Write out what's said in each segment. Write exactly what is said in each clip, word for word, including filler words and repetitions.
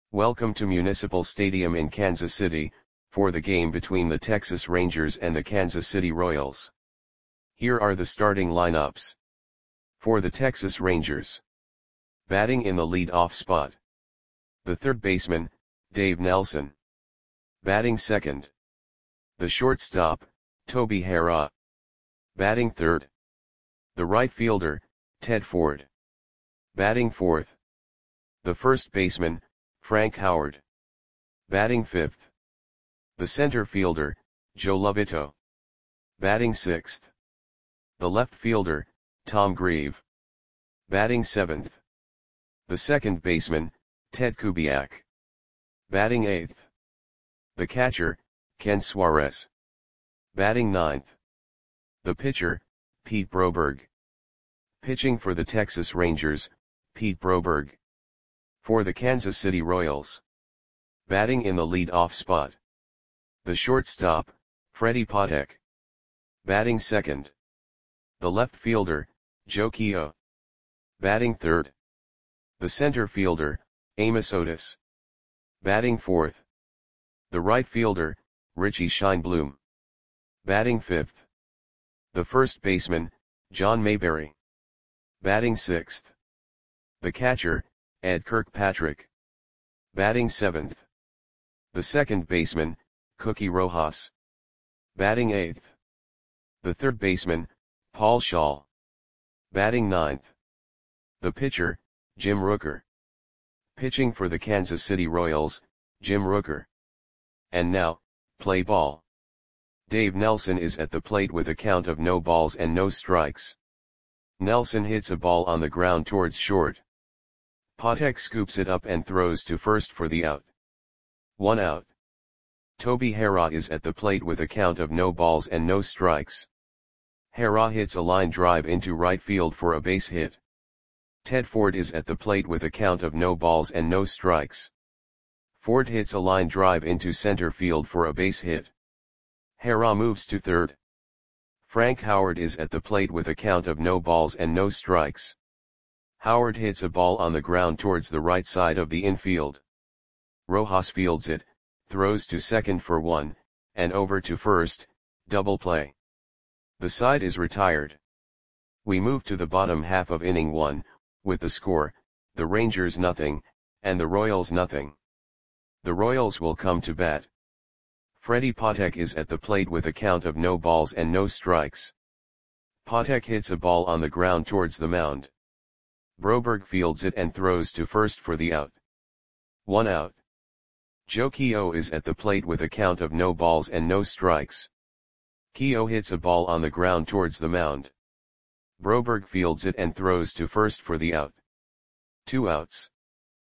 Welcome to Municipal Stadium in Kansas City, for the game between the Texas Rangers and the Kansas City Royals. Here are the starting lineups. For the Texas Rangers. Batting in the lead-off spot. The third baseman, Dave Nelson. Batting second. The shortstop, Toby Harrah. Batting third. The right fielder, Ted Ford. Batting fourth. The first baseman, Frank Howard. Batting fifth. The center fielder, Joe Lovito. Batting sixth. The left fielder, Tom Grieve. Batting seventh. The second baseman, Ted Kubiak. Batting eighth. The catcher, Ken Suarez. Batting ninth. The pitcher, Pete Broberg. Pitching for the Texas Rangers, Pete Broberg. For the Kansas City Royals. Batting in the lead-off spot. The shortstop, Freddie Patek. Batting second. The left fielder, Joe Keough. Batting third. The center fielder, Amos Otis. Batting fourth. The right fielder, Richie Scheinblum. Batting fifth. The first baseman, John Mayberry. Batting sixth. The catcher, Ed Kirkpatrick. Batting seventh. The second baseman, Cookie Rojas. Batting eighth. The third baseman, Paul Shaw. Batting ninth. The pitcher, Jim Rooker. Pitching for the Kansas City Royals, Jim Rooker. And now, play ball. Dave Nelson is at the plate with a count of no balls and no strikes. Nelson hits a ball on the ground towards short. Patek scoops it up and throws to first for the out. One out. Toby Harrah is at the plate with a count of no balls and no strikes. Harrah hits a line drive into right field for a base hit. Ted Ford is at the plate with a count of no balls and no strikes. Ford hits a line drive into center field for a base hit. Harrah moves to third. Frank Howard is at the plate with a count of no balls and no strikes. Howard hits a ball on the ground towards the right side of the infield. Rojas fields it, throws to second for one, and over to first, double play. The side is retired. We move to the bottom half of inning one, with the score, the Rangers nothing, and the Royals nothing. The Royals will come to bat. Freddie Patek is at the plate with a count of no balls and no strikes. Patek hits a ball on the ground towards the mound. Broberg fields it and throws to first for the out. One out. Joe Keough is at the plate with a count of no balls and no strikes. Keough hits a ball on the ground towards the mound. Broberg fields it and throws to first for the out. Two outs.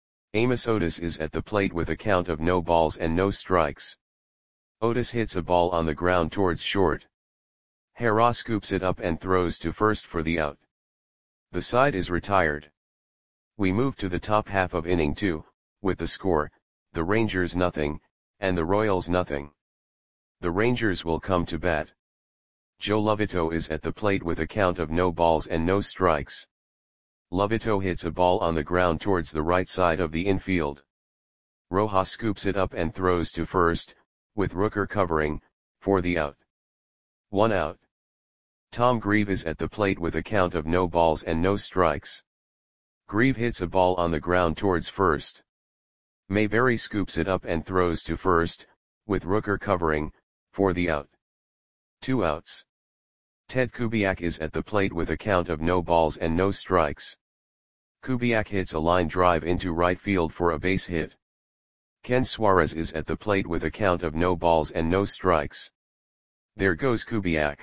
Amos Otis is at the plate with a count of no balls and no strikes. Otis hits a ball on the ground towards short. Harrah scoops it up and throws to first for the out. The side is retired. We move to the top half of inning two, with the score, the Rangers nothing, and the Royals nothing. The Rangers will come to bat. Joe Lovito is at the plate with a count of no balls and no strikes. Lovito hits a ball on the ground towards the right side of the infield. Rojas scoops it up and throws to first, with Rooker covering, for the out. One out. Tom Grieve is at the plate with a count of no balls and no strikes. Grieve hits a ball on the ground towards first. Mayberry scoops it up and throws to first, with Rooker covering, for the out. Two outs. Ted Kubiak is at the plate with a count of no balls and no strikes. Kubiak hits a line drive into right field for a base hit. Ken Suarez is at the plate with a count of no balls and no strikes. There goes Kubiak.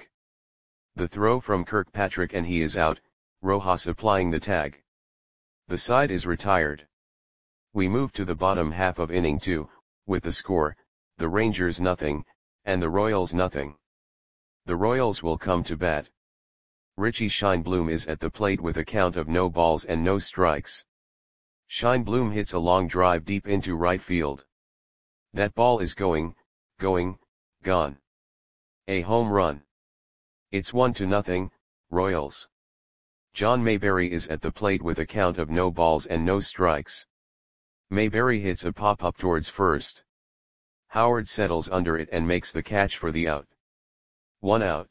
The throw from Kirkpatrick and he is out, Rojas applying the tag. The side is retired. We move to the bottom half of inning two, with the score, the Rangers nothing, and the Royals nothing. The Royals will come to bat. Richie Scheinblum is at the plate with a count of no balls and no strikes. Scheinblum hits a long drive deep into right field. That ball is going, going, gone. A home run. It's one to nothing, Royals. John Mayberry is at the plate with a count of no balls and no strikes. Mayberry hits a pop-up towards first. Howard settles under it and makes the catch for the out. One out.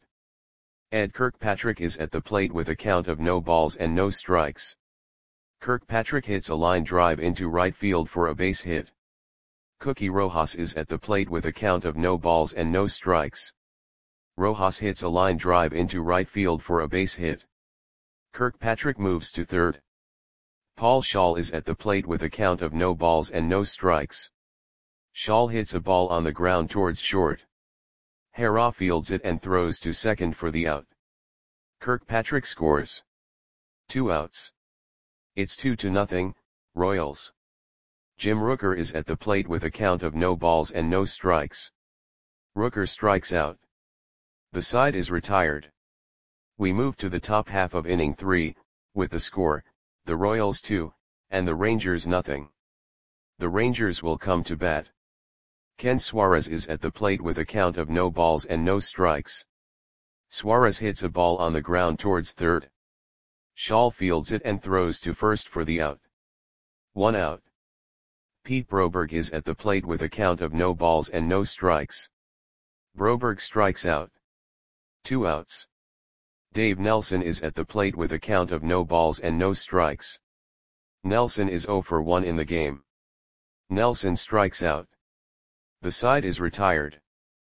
Ed Kirkpatrick is at the plate with a count of no balls and no strikes. Kirkpatrick hits a line drive into right field for a base hit. Cookie Rojas is at the plate with a count of no balls and no strikes. Rojas hits a line drive into right field for a base hit. Kirkpatrick moves to third. Paul Shaw is at the plate with a count of no balls and no strikes. Shaw hits a ball on the ground towards short. Hera fields it and throws to second for the out. Kirkpatrick scores. Two outs. It's two to nothing, Royals. Jim Rooker is at the plate with a count of no balls and no strikes. Rooker strikes out. The side is retired. We move to the top half of inning three, with the score, the Royals two, and the Rangers nothing. The Rangers will come to bat. Ken Suarez is at the plate with a count of no balls and no strikes. Suarez hits a ball on the ground towards third. Shaw fields it and throws to first for the out. One out. Pete Broberg is at the plate with a count of no balls and no strikes. Broberg strikes out. Two outs. Dave Nelson is at the plate with a count of no balls and no strikes. Nelson is oh for one in the game. Nelson strikes out. The side is retired.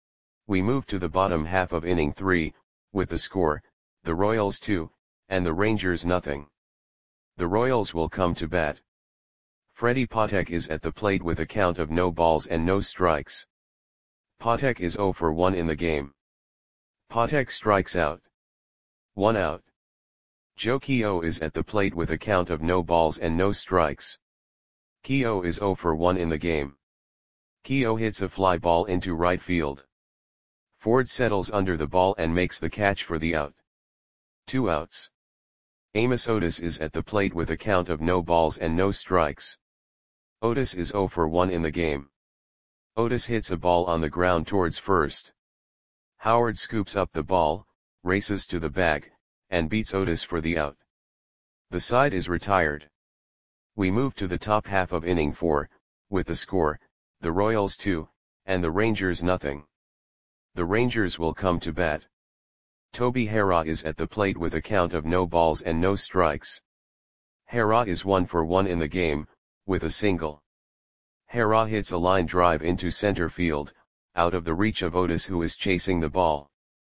We move to the bottom half of inning three, with the score, the Royals two, and the Rangers nothing. The Royals will come to bat. Freddie Patek is at the plate with a count of no balls and no strikes. Patek is oh for one in the game. Patek strikes out. One out. Joe Keough is at the plate with a count of no balls and no strikes. Keough is oh for one in the game. Keough hits a fly ball into right field. Ford settles under the ball and makes the catch for the out. Two outs. Amos Otis is at the plate with a count of no balls and no strikes. Otis is oh for one in the game. Otis hits a ball on the ground towards first. Howard scoops up the ball, races to the bag, and beats Otis for the out. The side is retired. We move to the top half of inning four, with the score, the Royals two, and the Rangers nothing. The Rangers will come to bat. Toby Hera is at the plate with a count of no balls and no strikes. Hera is one for one in the game, with a single. Hera hits a line drive into center field, out of the reach of Otis who is chasing the ball.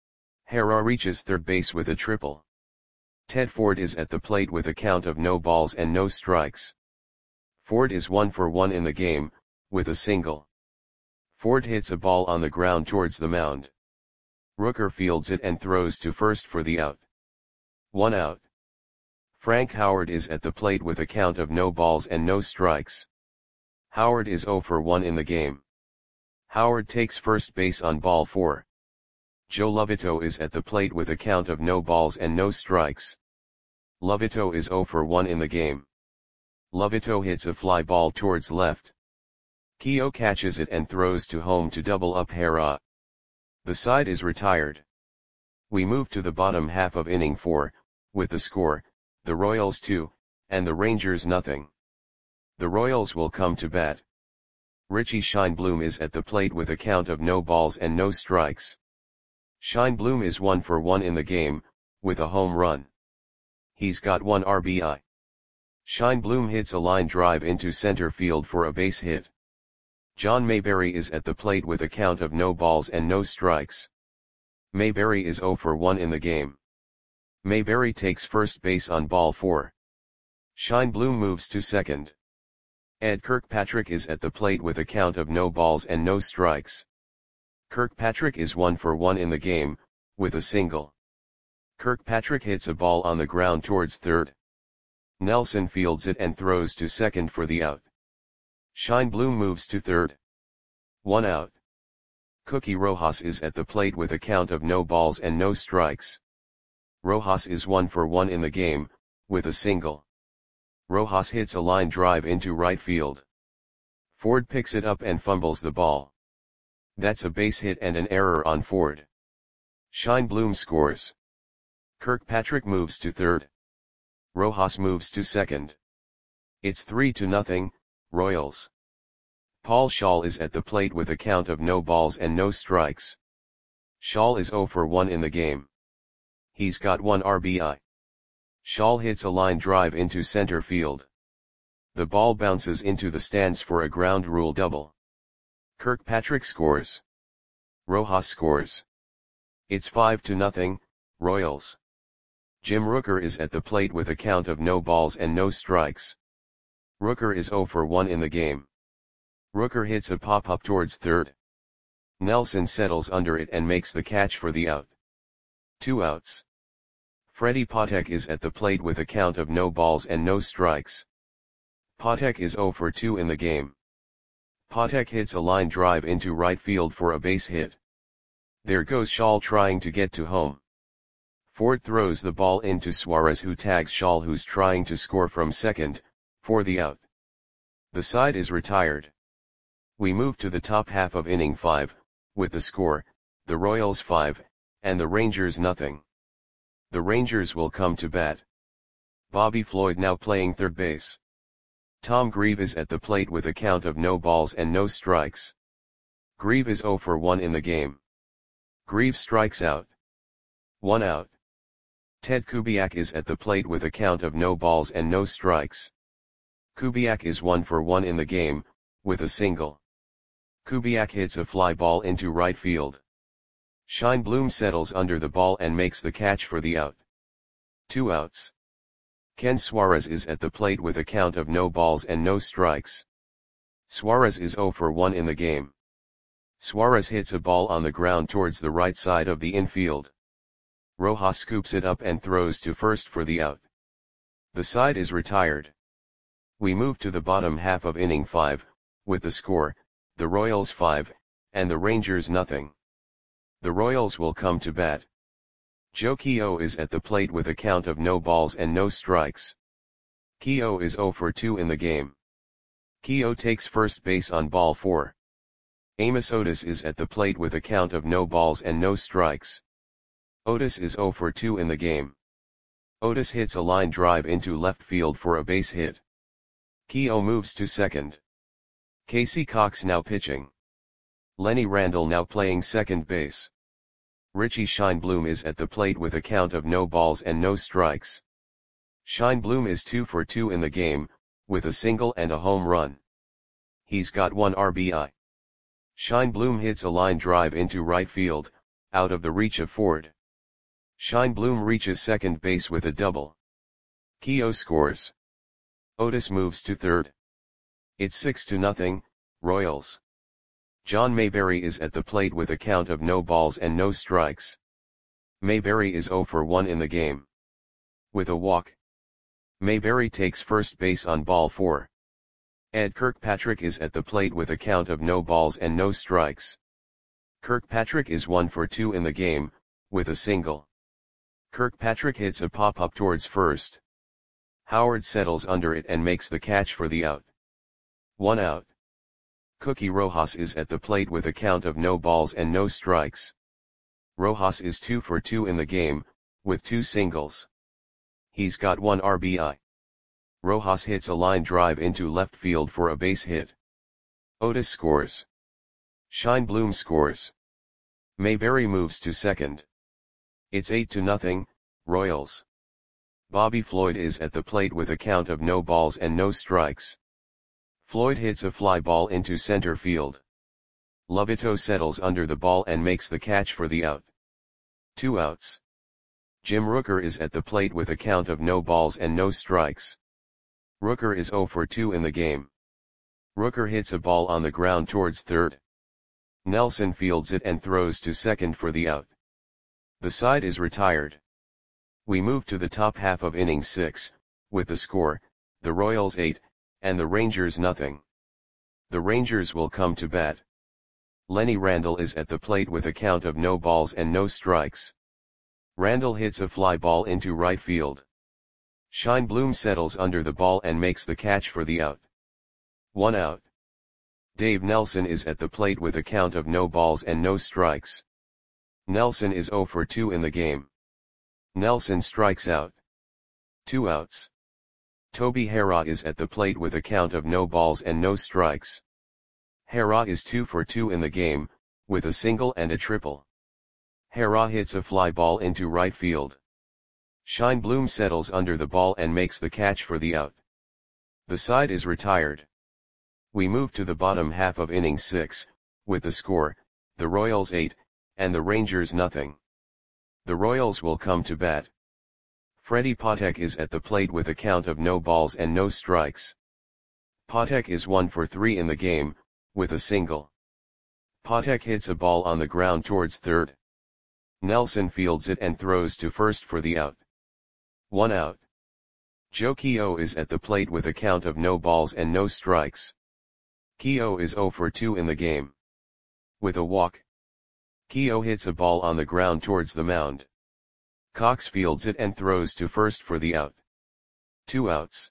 Hera reaches third base with a triple. Ted Ford is at the plate with a count of no balls and no strikes. Ford is one for one in the game, with a single. Ford hits a ball on the ground towards the mound. Rooker fields it and throws to first for the out. One out. Frank Howard is at the plate with a count of no balls and no strikes. Howard is oh for one in the game. Howard takes first base on ball four. Joe Lovito is at the plate with a count of no balls and no strikes. Lovito is oh for one in the game. Lovito hits a fly ball towards left. Keough catches it and throws to home to double up Hera. The side is retired. We move to the bottom half of inning four, with the score, the Royals two, and the Rangers nothing. The Royals will come to bat. Richie Scheinblum is at the plate with a count of no balls and no strikes. Scheinblum is one for one in the game, with a home run. He's got one R B I. Scheinblum hits a line drive into center field for a base hit. John Mayberry is at the plate with a count of no balls and no strikes. Mayberry is oh for one in the game. Mayberry takes first base on ball four. Scheinblum moves to second. Ed Kirkpatrick is at the plate with a count of no balls and no strikes. Kirkpatrick is one for one in the game, with a single. Kirkpatrick hits a ball on the ground towards third. Nelson fields it and throws to second for the out. Scheinblum moves to third. One out. Cookie Rojas is at the plate with a count of no balls and no strikes. Rojas is one for one in the game, with a single. Rojas hits a line drive into right field. Ford picks it up and fumbles the ball. That's a base hit and an error on Ford. Scheinblum scores. Kirkpatrick moves to third. Rojas moves to second. It's three to nothing, Royals. Paul Shaw is at the plate with a count of no balls and no strikes. Shaw is zero for one in the game. He's got one R B I. Shaw hits a line drive into center field. The ball bounces into the stands for a ground rule double. Kirkpatrick scores. Rojas scores. It's five to nothing, Royals. Jim Rooker is at the plate with a count of no balls and no strikes. Rooker is zero for one in the game. Rooker hits a pop-up towards third. Nelson settles under it and makes the catch for the out. Two outs. Freddie Patek is at the plate with a count of no balls and no strikes. Patek is zero for two in the game. Patek hits a line drive into right field for a base hit. There goes Shaw trying to get to home. Ford throws the ball into Suarez, who tags Shaw, who's trying to score from second, for the out. The side is retired. We move to the top half of inning five, with the score, the Royals five, and the Rangers nothing. The Rangers will come to bat. Bobby Floyd now playing third base. Tom Grieve is at the plate with a count of no balls and no strikes. Grieve is zero for one in the game. Grieve strikes out. One out. Ted Kubiak is at the plate with a count of no balls and no strikes. Kubiak is one for one in the game, with a single. Kubiak hits a fly ball into right field. Scheinblum settles under the ball and makes the catch for the out. Two outs. Ken Suarez is at the plate with a count of no balls and no strikes. Suarez is zero for one in the game. Suarez hits a ball on the ground towards the right side of the infield. Rojas scoops it up and throws to first for the out. The side is retired. We move to the bottom half of inning five, with the score, the Royals five, and the Rangers nothing. The Royals will come to bat. Joe Keough is at the plate with a count of no balls and no strikes. Keough is zero for two in the game. Keough takes first base on ball four. Amos Otis is at the plate with a count of no balls and no strikes. Otis is zero for two in the game. Otis hits a line drive into left field for a base hit. Keough moves to second. Casey Cox now pitching. Lenny Randle now playing second base. Richie Scheinblum is at the plate with a count of no balls and no strikes. Scheinblum is two for two in the game, with a single and a home run. He's got one R B I. Scheinblum hits a line drive into right field, out of the reach of Ford. Scheinblum reaches second base with a double. Keough scores. Otis moves to third. It's six to nothing, Royals. John Mayberry is at the plate with a count of no balls and no strikes. Mayberry is zero for one in the game. With a walk. Mayberry takes first base on ball four. Ed Kirkpatrick is at the plate with a count of no balls and no strikes. Kirkpatrick is one for two in the game, with a single. Kirkpatrick hits a pop-up towards first. Howard settles under it and makes the catch for the out. One out. Cookie Rojas is at the plate with a count of no balls and no strikes. Rojas is two for two in the game, with two singles. He's got one R B I. Rojas hits a line drive into left field for a base hit. Otis scores. Scheinblum scores. Mayberry moves to second. It's eight to nothing, Royals. Bobby Floyd is at the plate with a count of no balls and no strikes. Floyd hits a fly ball into center field. Lobito settles under the ball and makes the catch for the out. Two outs. Jim Rooker is at the plate with a count of no balls and no strikes. Rooker is zero for two in the game. Rooker hits a ball on the ground towards third. Nelson fields it and throws to second for the out. The side is retired. We move to the top half of inning six, with the score, the Royals eight, and the Rangers nothing. The Rangers will come to bat. Lenny Randle is at the plate with a count of no balls and no strikes. Randle hits a fly ball into right field. Scheinblum settles under the ball and makes the catch for the out. One out. Dave Nelson is at the plate with a count of no balls and no strikes. Nelson is zero for two in the game. Nelson strikes out. Two outs. Toby Harrah is at the plate with a count of no balls and no strikes. Harrah is two for two in the game, with a single and a triple. Harrah hits a fly ball into right field. Scheinblum settles under the ball and makes the catch for the out. The side is retired. We move to the bottom half of inning six, with the score, the Royals eight, and the Rangers nothing. The Royals will come to bat. Freddie Patek is at the plate with a count of no balls and no strikes. Patek is one for three in the game, with a single. Patek hits a ball on the ground towards third. Nelson fields it and throws to first for the out. One out. Joe Keough is at the plate with a count of no balls and no strikes. Keough is zero for two in the game. With a walk. Keough hits a ball on the ground towards the mound. Cox fields it and throws to first for the out. Two outs.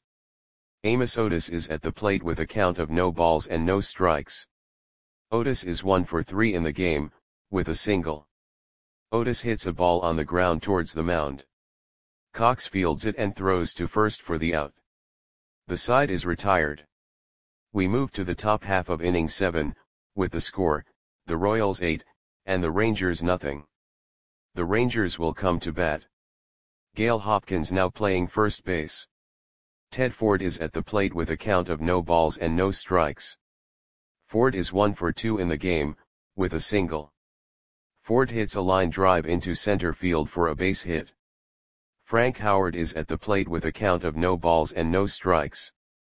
Amos Otis is at the plate with a count of no balls and no strikes. Otis is one for three in the game, with a single. Otis hits a ball on the ground towards the mound. Cox fields it and throws to first for the out. The side is retired. We move to the top half of inning seven, with the score, the Royals eight, and the Rangers nothing. The Rangers will come to bat. Gale Hopkins now playing first base. Ted Ford is at the plate with a count of no balls and no strikes. Ford is one for two in the game, with a single. Ford hits a line drive into center field for a base hit. Frank Howard is at the plate with a count of no balls and no strikes.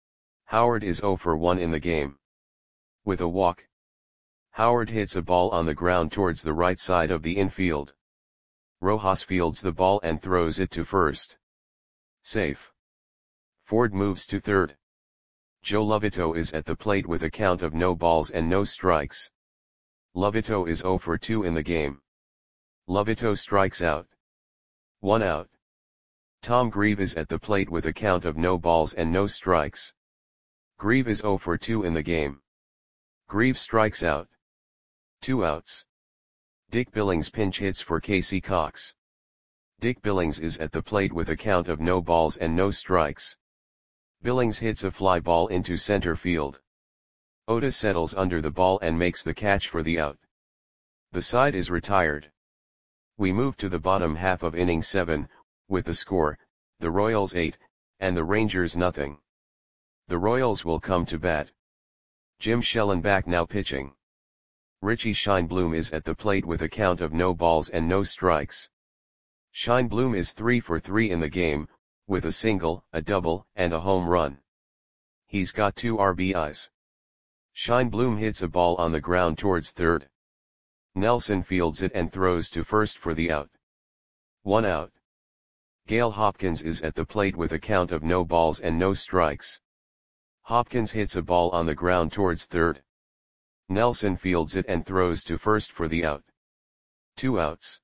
Howard is zero for one in the game. With a walk. Howard hits a ball on the ground towards the right side of the infield. Rojas fields the ball and throws it to first. Safe. Ford moves to third. Joe Lovito is at the plate with a count of no balls and no strikes. Lovito is zero for two in the game. Lovito strikes out. One out. Tom Grieve is at the plate with a count of no balls and no strikes. Grieve is zero for two in the game. Grieve strikes out. Two outs. Dick Billings pinch hits for Casey Cox. Dick Billings is at the plate with a count of no balls and no strikes. Billings hits a fly ball into center field. Otis settles under the ball and makes the catch for the out. The side is retired. We move to the bottom half of inning seven, with the score, the Royals eight, and the Rangers nothing. The Royals will come to bat. Jim Schellenbach now pitching. Richie Scheinblum is at the plate with a count of no balls and no strikes. Scheinblum is three for three in the game, with a single, a double, and a home run. He's got two R B Is. Scheinblum hits a ball on the ground towards third. Nelson fields it and throws to first for the out. One out. Gale Hopkins is at the plate with a count of no balls and no strikes. Hopkins hits a ball on the ground towards third. Nelson fields it and throws to first for the out. Two outs.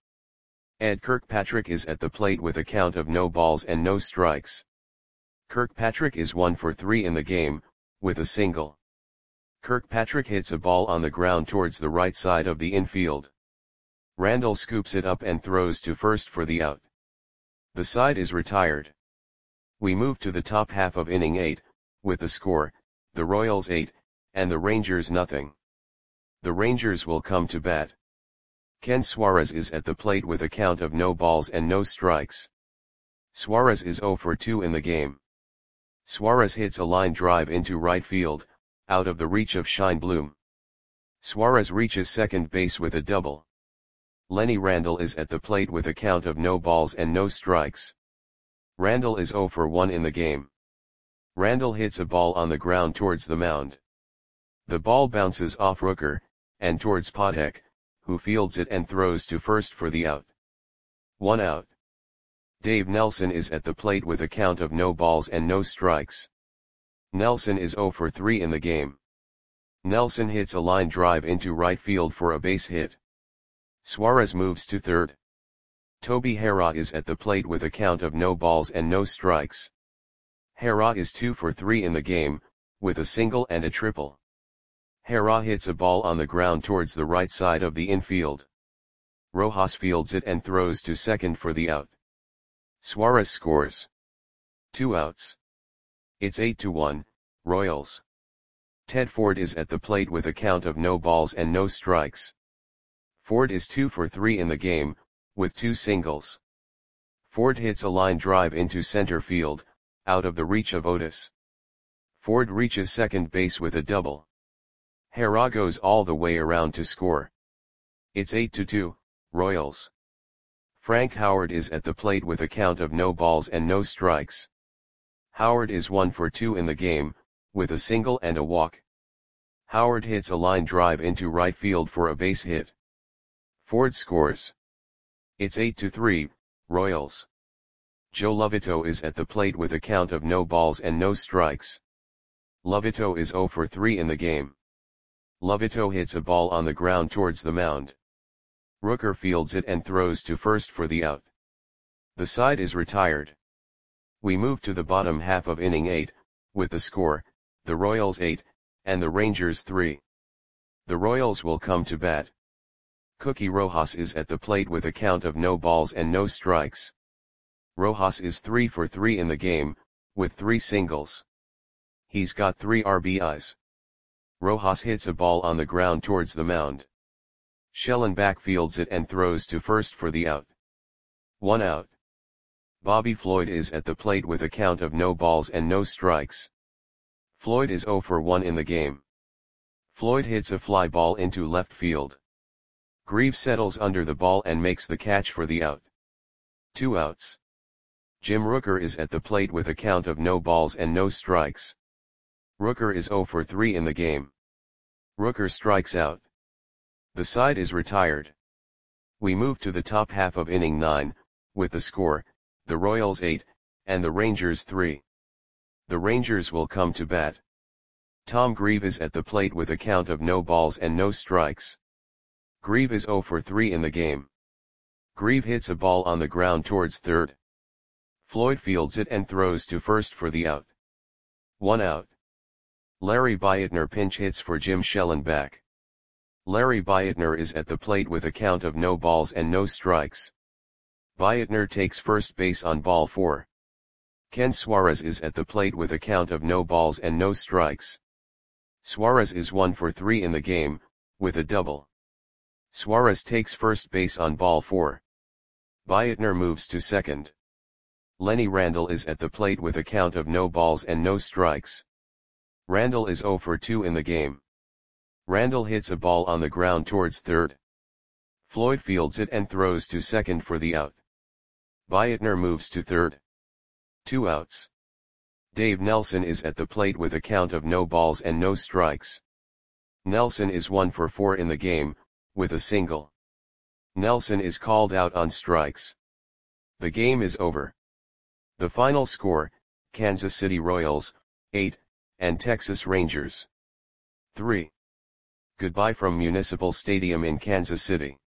Ed Kirkpatrick is at the plate with a count of no balls and no strikes. Kirkpatrick is one for three in the game, with a single. Kirkpatrick hits a ball on the ground towards the right side of the infield. Randall scoops it up and throws to first for the out. The side is retired. We move to the top half of inning eight, with the score, the Royals eight, and the Rangers nothing. The Rangers will come to bat. Ken Suarez is at the plate with a count of no balls and no strikes. Suarez is zero for two in the game. Suarez hits a line drive into right field, out of the reach of Scheinblum. Suarez reaches second base with a double. Lenny Randall is at the plate with a count of no balls and no strikes. Randall is zero for one in the game. Randall hits a ball on the ground towards the mound. The ball bounces off Rooker, and towards Patek, who fields it and throws to first for the out. One out. Dave Nelson is at the plate with a count of no balls and no strikes. Nelson is zero for three in the game. Nelson hits a line drive into right field for a base hit. Suarez moves to third. Toby Harrah is at the plate with a count of no balls and no strikes. Harrah is two for three in the game, with a single and a triple. Harrah hits a ball on the ground towards the right side of the infield. Rojas fields it and throws to second for the out. Suarez scores. Two outs. It's eight to one, Royals. Ted Ford is at the plate with a count of no balls and no strikes. Ford is two for three in the game, with two singles. Ford hits a line drive into center field, out of the reach of Otis. Ford reaches second base with a double. Hara goes all the way around to score. It's eight to two, Royals. Frank Howard is at the plate with a count of no balls and no strikes. Howard is one for two in the game, with a single and a walk. Howard hits a line drive into right field for a base hit. Ford scores. It's eight to three, Royals. Joe Lovito is at the plate with a count of no balls and no strikes. Lovito is zero for three in the game. Lovito hits a ball on the ground towards the mound. Rooker fields it and throws to first for the out. The side is retired. We move to the bottom half of inning eight, with the score, the Royals eight, and the Rangers three. The Royals will come to bat. Cookie Rojas is at the plate with a count of no balls and no strikes. Rojas is three for three in the game, with three singles. He's got three R B Is. Rojas hits a ball on the ground towards the mound. Schellenbach fields it and throws to first for the out. One out. Bobby Floyd is at the plate with a count of no balls and no strikes. Floyd is zero for one in the game. Floyd hits a fly ball into left field. Grieve settles under the ball and makes the catch for the out. Two outs. Jim Rooker is at the plate with a count of no balls and no strikes. Rooker is zero for three in the game. Rooker strikes out. The side is retired. We move to the top half of inning nine, with the score, the Royals eight, and the Rangers three. The Rangers will come to bat. Tom Grieve is at the plate with a count of no balls and no strikes. Grieve is zero for three in the game. Grieve hits a ball on the ground towards third. Floyd fields it and throws to first for the out. One out. Larry Beitner pinch hits for Jim Schellenbach. Larry Beitner is at the plate with a count of no balls and no strikes. Beitner takes first base on ball four. Ken Suarez is at the plate with a count of no balls and no strikes. Suarez is one for three in the game, with a double. Suarez takes first base on ball four. Beitner moves to second. Lenny Randle is at the plate with a count of no balls and no strikes. Randle is zero for two in the game. Randle hits a ball on the ground towards third. Floyd fields it and throws to second for the out. Beitner moves to third. Two outs. Dave Nelson is at the plate with a count of no balls and no strikes. Nelson is one for four in the game, with a single. Nelson is called out on strikes. The game is over. The final score, Kansas City Royals, eight, and Texas Rangers, three. Goodbye from Municipal Stadium in Kansas City.